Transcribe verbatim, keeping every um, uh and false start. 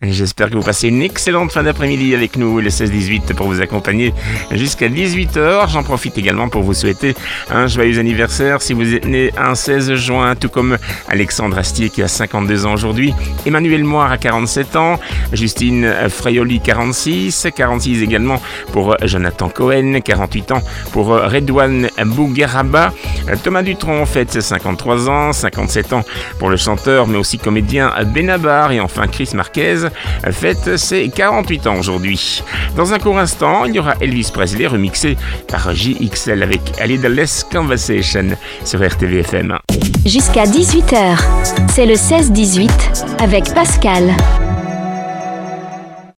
J'espère que vous passez une excellente fin d'après-midi avec nous, le seize dix-huit, pour vous accompagner jusqu'à dix-huit heures. J'en profite également pour vous souhaiter un joyeux anniversaire si vous êtes né un seize juin, tout comme Alexandre Astier qui a cinquante-deux ans aujourd'hui, Emmanuel Moire a quarante-sept ans, Justine Fraioli quarante-six, quarante-six également pour Jonathan Cohen, quarante-huit ans pour Redouane Bougueraba, Thomas Dutronc fête cinquante-trois ans, cinquante-sept ans pour le chanteur mais aussi comédien Benabar, et enfin Chris Marquez fête ses quarante-huit ans aujourd'hui. Dans un court instant, il y aura Elvis Presley remixé par J X L avec A Little Less Conversation sur R T V F M. Jusqu'à dix-huit heures, c'est le seize dix-huit avec Pascal.